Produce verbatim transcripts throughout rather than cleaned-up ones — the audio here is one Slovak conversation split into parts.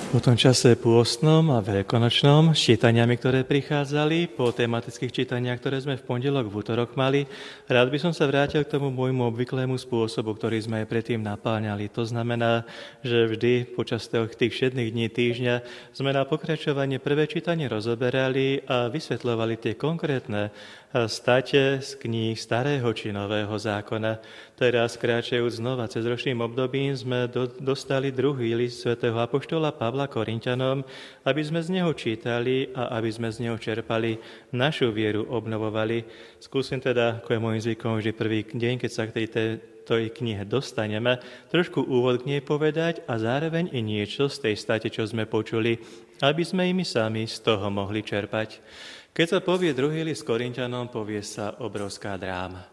Po tom čase pôstnom a veľkonočnom, s čítaniami, ktoré prichádzali, po tematických čítaniach, ktoré sme v pondelok, v útorok mali, rád by som sa vrátil k tomu môjmu obvyklému spôsobu, ktorý sme aj predtým napáňali. To znamená, že vždy počas tých všetných dní týždňa sme na pokračovanie prvé čítanie rozoberali a vysvetľovali tie konkrétne state z kníh Starého či Nového zákona. Teraz, kráčajúc znova cez ročným obdobím, sme do, dostali druhý list svätého apoštola Pavla Korinťanom, aby sme z neho čítali a aby sme z neho čerpali, našu vieru obnovovali. Skúsim teda, ako je môjim zvykom vždy prvý deň, keď sa k tej, tej, tej knihe dostaneme, trošku úvod k nej povedať a zároveň i niečo z tej state, čo sme počuli, aby sme i my sami z toho mohli čerpať. Keď sa povie druhý list Korinťanom, povie sa obrovská dráma.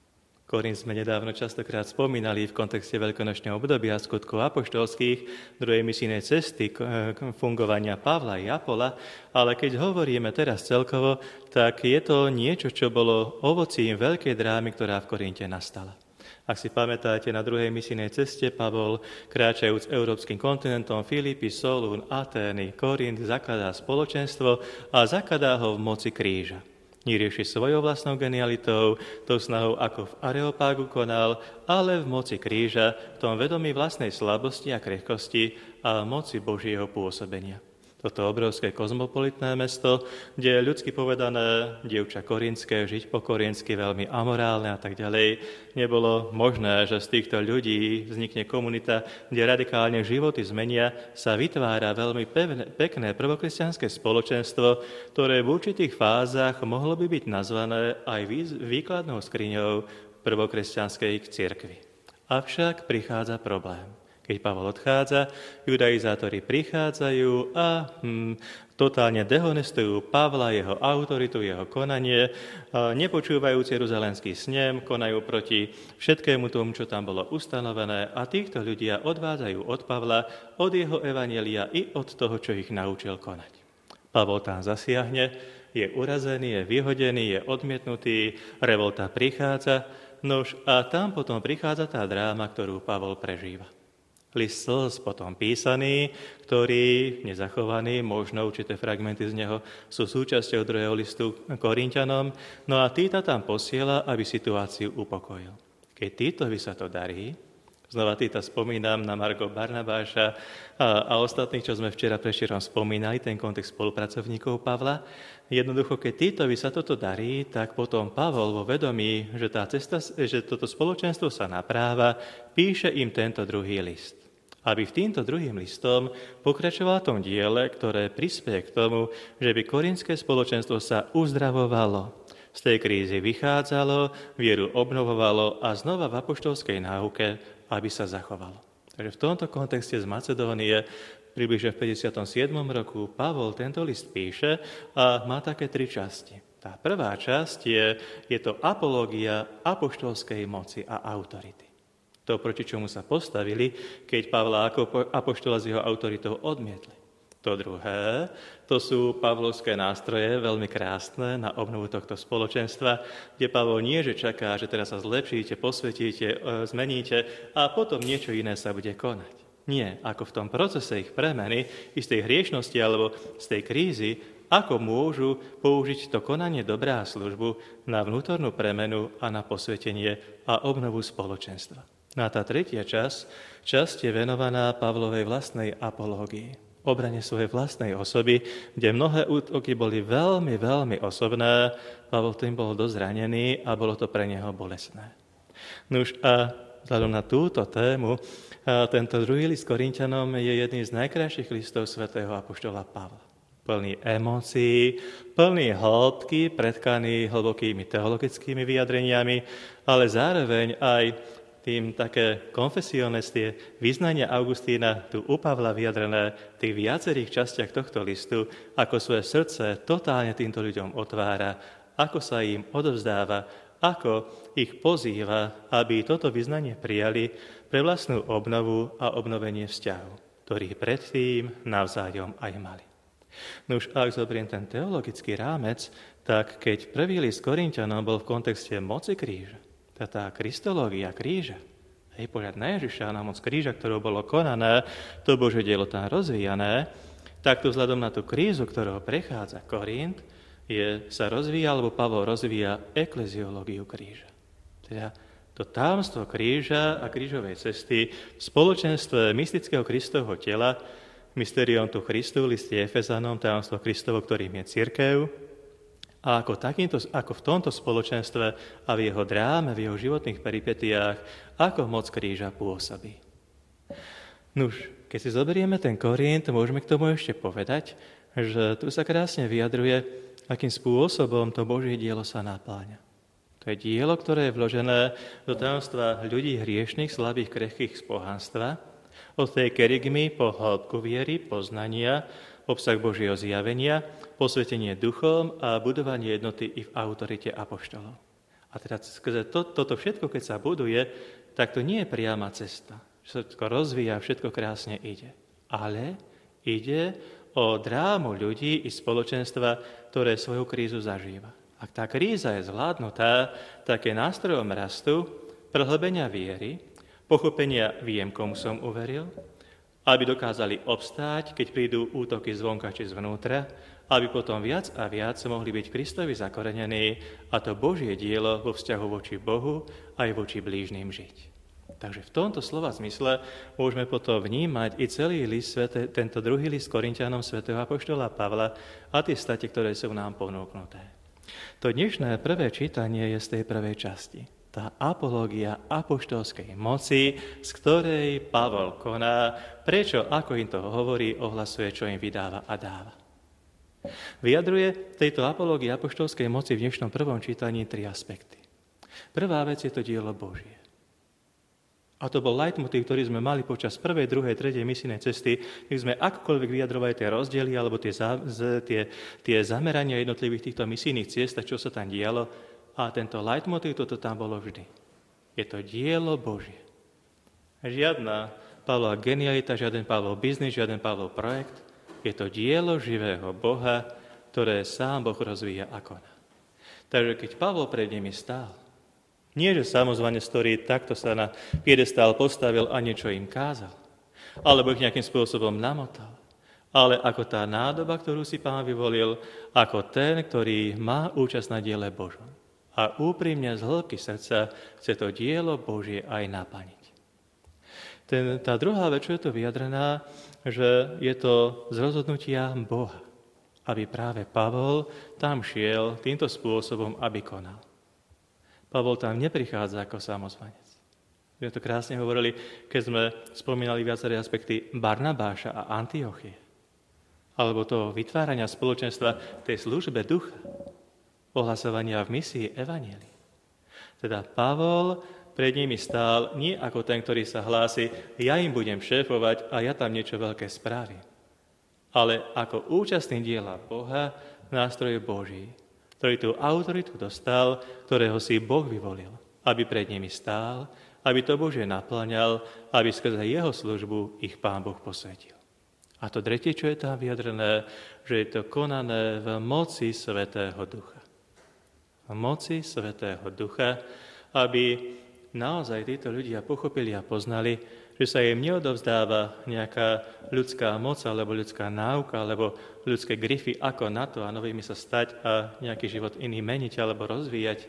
Korint sme nedávno častokrát spomínali v kontexte veľkonočného obdobia skutkov apoštolských, druhej misijnej cesty fungovania Pavla i Apola, ale keď hovoríme teraz celkovo, tak je to niečo, čo bolo ovocím veľkej drámy, ktorá v Korinte nastala. Ak si pamätáte, na druhej misijnej ceste Pavol, kráčajúc európskym kontinentom, Filipy, Solún, Atény, Korint, zakladá spoločenstvo a zakladá ho v moci kríža. Nerieši svojou vlastnou genialitou, tou snahou, ako v Areopágu konal, ale v moci kríža, v tom vedomí vlastnej slabosti a krehkosti a moci Božieho pôsobenia. Toto obrovské kozmopolitné mesto, kde je ľudsky povedané dievča korintské, žiť po korintsky, veľmi amorálne a tak ďalej, nebolo možné, že z týchto ľudí vznikne komunita, kde radikálne životy zmenia, sa vytvára veľmi pevné, pekné prvokresťanské spoločenstvo, ktoré v určitých fázach mohlo by byť nazvané aj výkladnou skriňou prvokresťanskej cirkvi. Avšak prichádza problém. Keď Pavol odchádza, judaizátori prichádzajú a hm, totálne dehonestujú Pavla, jeho autoritu, jeho konanie, nepočúvajúc Jeruzalemský snem, konajú proti všetkému tomu, čo tam bolo ustanovené a týchto ľudia odvádzajú od Pavla, od jeho evanjelia i od toho, čo ich naučil konať. Pavol tam zasiahne, je urazený, je vyhodený, je odmietnutý, revolta prichádza, nož a tam potom prichádza tá dráma, ktorú Pavol prežíva. List slz potom písaný, ktorý nezachovaný, možno určité fragmenty z neho sú súčasťou druhého listu Korinťanom, no a Týta tam posiela, aby situáciu upokojil. Keď Týtovi sa to darí, znova Týta spomínam na margo Barnabáša a, a ostatných, čo sme včera prešerom spomínali, ten kontext spolupracovníkov Pavla. Jednoducho, keď Týtovi sa toto darí, tak potom Pavol vo vedomí, že, tá cesta, že toto spoločenstvo sa napráva, píše im tento druhý list. Aby v týmto druhým listom pokračoval v tom diele, ktoré prispieje k tomu, že by korintské spoločenstvo sa uzdravovalo, z tej krízy vychádzalo, vieru obnovovalo a znova v apoštolskej náuke, aby sa zachovalo. Takže v tomto kontexte z Macedónie približne v päťdesiatom siedmom roku Pavol tento list píše a má také tri časti. Tá prvá časť je, je to apológia apoštolskej moci a autority. To, proti čomu sa postavili, keď Pavla ako apoštola s jeho autoritou odmietli. To druhé, to sú pavlovské nástroje, veľmi krásne na obnovu tohto spoločenstva, kde Pavol nie, že čaká, že teraz sa zlepšíte, posvetíte, zmeníte a potom niečo iné sa bude konať. Nie, ako v tom procese ich premeny, i z tej hriešnosti alebo z tej krízy, ako môžu použiť to konanie dobrá službu na vnútornú premenu a na posvetenie a obnovu spoločenstva. No a tá tretia časť, časť je venovaná Pavlovej vlastnej apológii, obrane svojej vlastnej osoby, kde mnohé útoky boli veľmi, veľmi osobné. Pavol tým bol dosť zranený a bolo to pre neho bolestné. Nuž a vzhľadom na túto tému, tento druhý list Korinťanom je jedným z najkrajších listov svätého apoštola Pavla. Plný emócií, plný hĺbky, pretkaný hlbokými teologickými vyjadreniami, ale zároveň aj tým také konfesionestie vyznania Augustína tu u Pavla vyjadrené v tých viacerých častiach tohto listu, ako svoje srdce totálne týmto ľuďom otvára, ako sa im odovzdáva, ako ich pozýva, aby toto vyznanie prijali pre vlastnú obnovu a obnovenie vzťahov, ktorých predtým navzájom aj mali. No už ak zoberiem ten teologický rámec, tak keď prvý list Korinťanom bol v kontexte moci kríža, tá kristológia kríža, hej, pohľad na Ježiša, na moc kríža, ktorou bolo konané, to Božie dielo tam rozvíjané, tak to vzhľadom na tú krízu, ktorou prechádza Korint, je, sa rozvíja, alebo Pavol rozvíja ekleziológiu kríža. Teda to tajomstvo kríža a krížovej cesty v spoločenstve mystického Kristovho tela, mysterium tu Christu, v liste Efezanom, tajomstvo Kristovo, ktorým je cirkev, a ako, takýmto, ako v tomto spoločenstve a v jeho dráme, v jeho životných peripetiách, ako moc kríža pôsobí. Nuž, keď si zoberieme ten Korint, môžeme k tomu ešte povedať, že tu sa krásne vyjadruje, akým spôsobom to Božie dielo sa napláňa. To je dielo, ktoré je vložené do tajomstva ľudí hriešných, slabých, krehkých z pohanstva, od tej kerygmy po hĺbku viery, poznania, obsah Božieho zjavenia, posvetenie duchom a budovanie jednoty i v autorite apoštolov. A teda skrze to, toto všetko, keď sa buduje, tak to nie je priama cesta. Všetko rozvíja, všetko krásne ide. Ale ide o drámu ľudí i spoločenstva, ktoré svoju krízu zažíva. Ak tá kríza je zvládnutá, tak je nástrojom rastu, prehlbenia viery, pochopenia viem, komu som uveril, aby dokázali obstáť, keď prídu útoky zvonka či zvnútra, aby potom viac a viac mohli byť Kristovi zakorenení a to Božie dielo vo vzťahu voči Bohu aj voči blížnym žiť. Takže v tomto slova zmysle môžeme potom vnímať i celý list, tento druhý list Korinťanom svätého apoštola Pavla a tie state, ktoré sú nám ponúknuté. To dnešné prvé čítanie je z tej prvej časti. Tá apológia apoštolskej moci, z ktorej Pavol koná, prečo, ako im to hovorí, ohlasuje, čo im vydáva a dáva. Vyjadruje tejto apológii apoštolskej moci v dnešnom prvom čítaní tri aspekty. Prvá vec je to dielo Božie. A to bol leitmotív, ktorý sme mali počas prvej, druhej, tretej misijnej cesty, keď sme akkokoľvek vyjadrovali tie rozdiely alebo tie, tie, tie zamerania jednotlivých týchto misijných ciest, a čo sa tam dialo. A tento leitmotív, toto tam bolo vždy. Je to dielo Božie. Žiadna Pavlova genialita, žiaden Pavlov biznis, žiaden Pavlov projekt. Je to dielo živého Boha, ktoré sám Boh rozvíja a koná. Takže keď Pavol pred nimi stál, nie, že samozvanec, ktorý takto sa na piedestál postavil a niečo im kázal, alebo ich nejakým spôsobom namotal, ale ako tá nádoba, ktorú si Pán vyvolil, ako ten, ktorý má účasť na diele Božom. A úprimne z hĺbky srdca chce to dielo Božie aj naplniť. Ten, tá druhá vec, čo je to vyjadrená, že je to z rozhodnutia Boha, aby práve Pavol tam šiel týmto spôsobom, aby konal. Pavol tam neprichádza ako samozvanec. My to krásne hovorili, keď sme spomínali viaceré aspekty Barnabáša a Antiochie. Alebo toho vytvárania spoločenstva tej službe ducha. Ohlasovania v misii evanjelii. Teda Pavol pred nimi stál nie ako ten, ktorý sa hlási, ja im budem šéfovať a ja tam niečo veľké spravím. Ale ako účastný diela Boha, nástroj Boží, ktorý tú autoritu dostal, ktorého si Boh vyvolil, aby pred nimi stál, aby to Bože naplňal, aby skrze jeho službu ich Pán Boh posvetil. A to tretie, čo je tam vyjadrené, že je to konané v moci Svätého Ducha. V moci Svätého Ducha, aby naozaj títo ľudia pochopili a poznali, že sa im neodovzdáva nejaká ľudská moc, alebo ľudská náuka, alebo ľudské grify, ako na to a novými sa stať a nejaký život iný meniť alebo rozvíjať,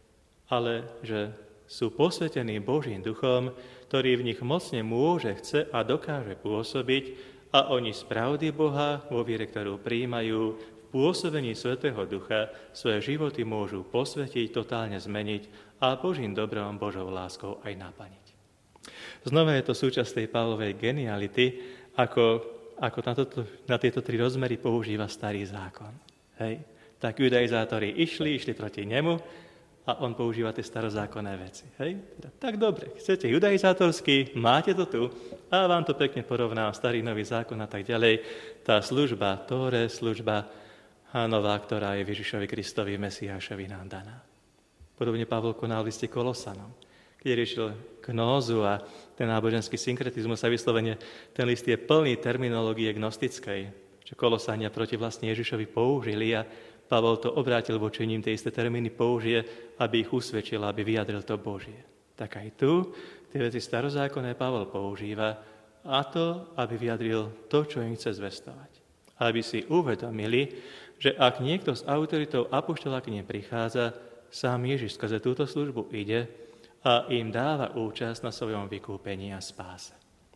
ale že sú posvetení Božím duchom, ktorý v nich mocne môže, chce a dokáže pôsobiť a oni z pravdy Boha, vo viere, ktorú prijímajú, v pôsobení Svätého Ducha svoje životy môžu posvetiť, totálne zmeniť a Božím dobrom, Božou láskou aj naplniť. Znova je to súčasť tej Pavlovej geniality, ako, ako na, toto, na tieto tri rozmery používa Starý zákon. Hej? Tak judaizátori išli, išli proti nemu a on používa tie starozákonné veci. Hej? Teda, tak dobre, chcete judaizátorský, máte to tu a vám to pekne porovná Starý nový zákon a tak ďalej. Tá služba Tóre, služba nová, ktorá je Ježišovi Kristovi, Mesiášovi nám daná. Podobne Pavol konal v liste Kolosanom, keď riešil gnózu a ten náboženský synkretizmus a vyslovene ten list je plný terminológie gnostickej, čo Kolosania proti vlastne Ježišovi použili a Pavol to obrátil voči ním, tie isté termíny použije, aby ich usvedčil, aby vyjadril to Božie. Tak aj tu tie veci starozákonné Pavol používa, a to, aby vyjadril to, čo im chce zvestovať. Aby si uvedomili, že ak niekto s autoritou apoštola k nim prichádza, sám Ježiš skrze túto službu ide a im dáva účasť na svojom vykúpení a spáse.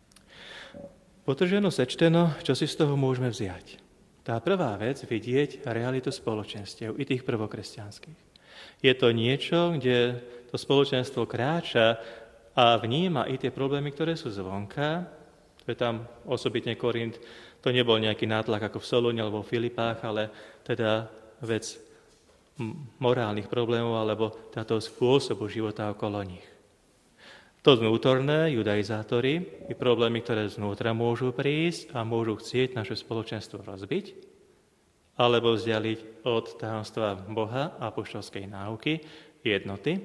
Potrženo sečteno, čo si z toho môžeme vziať? Tá prvá vec, vidieť realitu spoločenstiev, i tých prvokresťanských. Je to niečo, kde to spoločenstvo kráča a vníma i tie problémy, ktoré sú zvonka. To je tam osobitne Korint, to nebol nejaký nátlak ako v Solúne alebo v Filipách, ale teda vec morálnych problémov alebo táto spôsobu života okolo nich. To vnútorné, judaizátori, i problémy, ktoré znútra môžu prísť a môžu chcieť naše spoločenstvo rozbiť, alebo vzdialiť od tajomstva Boha a apoštolskej náuky, jednoty.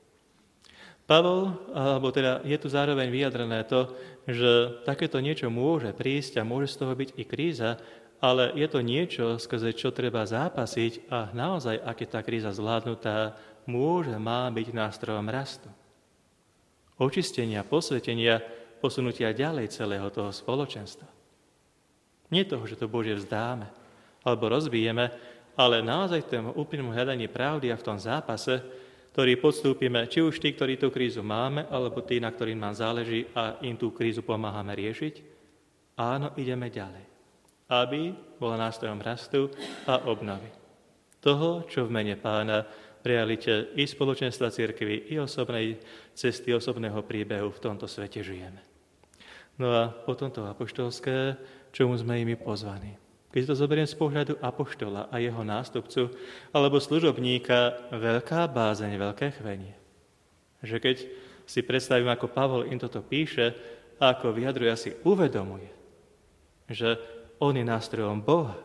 Pavol, alebo teda je tu zároveň vyjadrené to, že takéto niečo môže prísť a môže z toho byť i kríza, ale je to niečo, skrze čo treba zápasiť a naozaj, ak je tá kríza zvládnutá, môže, má byť nástrojom rastu. Očistenia, posvetenia, posunutia ďalej celého toho spoločenstva. Nie toho, že to Bože vzdáme alebo rozbijeme, ale naozaj v tom úplnom hľadaní pravdy a v tom zápase, ktorý podstúpime, či už tí, ktorí tú krízu máme, alebo tí, na ktorým nám záleží a im tú krízu pomáhame riešiť, áno, ideme ďalej. Aby bola nástrojom rastu a obnovy. Toho, čo v mene Pána v realite i spoločenstva cirkvi, i osobnej cesty, osobného príbehu v tomto svete žijeme. No a potom to apoštolské, čomu sme imi pozvaní. Keď to zoberiem z pohľadu apoštola a jeho nástupcu, alebo služobníka, veľká bázeň, veľké chvenie. Že keď si predstavím, ako Pavol im toto píše, a ako vyjadruje, si uvedomuje, že on je nástrojom Boha,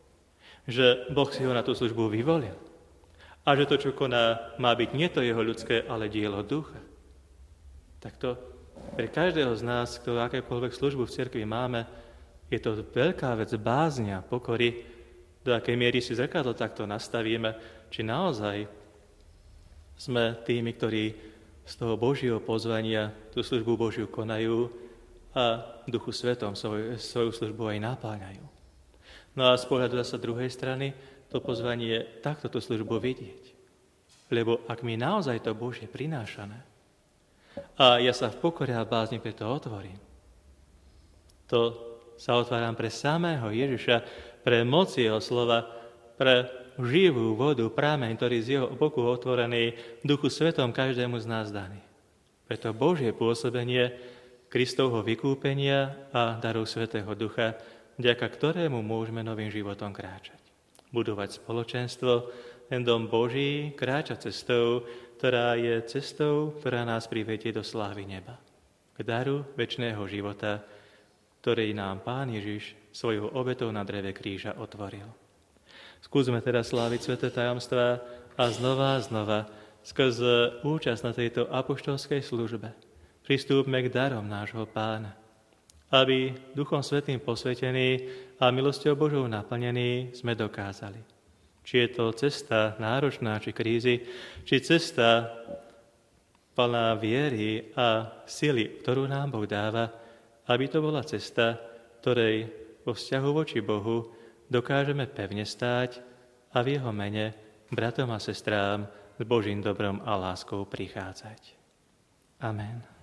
že Boh si ho na tú službu vyvolil a že to, čo koná, má byť nie to jeho ľudské, ale dielo ducha. Tak to pre každého z nás, kto akékoľvek službu v cirkvi máme, je to veľká vec bázňa, pokory, do akej miery si zrkadlo takto nastavíme, či naozaj sme tými, ktorí z toho Božieho pozvania tú službu Božiu konajú a Duchu Svetom svoj, svoju službu aj napáľajú. No a z pohľadu zasa druhej strany, to pozvanie je takto tú službu vidieť. Lebo ak mi naozaj to Božie prinášané a ja sa v pokore a bázni pre to otvorím, to sa otváram pre samého Ježiša, pre moc jeho slova, pre živú vodu, prameň, ktorý z jeho boku otvorený Duchu Svetom každému z nás daný. Preto Božie pôsobenie Kristovho vykúpenia a daru Svätého Ducha, vďaka ktorému môžeme novým životom kráčať. Budovať spoločenstvo, ten dom Boží kráča cestou, ktorá je cestou, ktorá nás privedie do slávy neba. K daru večného života, ktorý nám Pán Ježiš svojou obetou na dreve kríža otvoril. Skúsme teda sláviť sväté tajomstvá a znova a znova skrze účasť na tejto apoštolskej službe pristúpme k darom nášho Pána, aby Duchom Svätým posvetení a milosťou Božou naplnení sme dokázali. Či je to cesta náročná, či krízy, či cesta plná viery a sily, ktorú nám Boh dáva, aby to bola cesta, ktorej vo vzťahu voči Bohu dokážeme pevne stáť a v jeho mene bratom a sestrám s Božím dobrom a láskou prichádzať. Amen.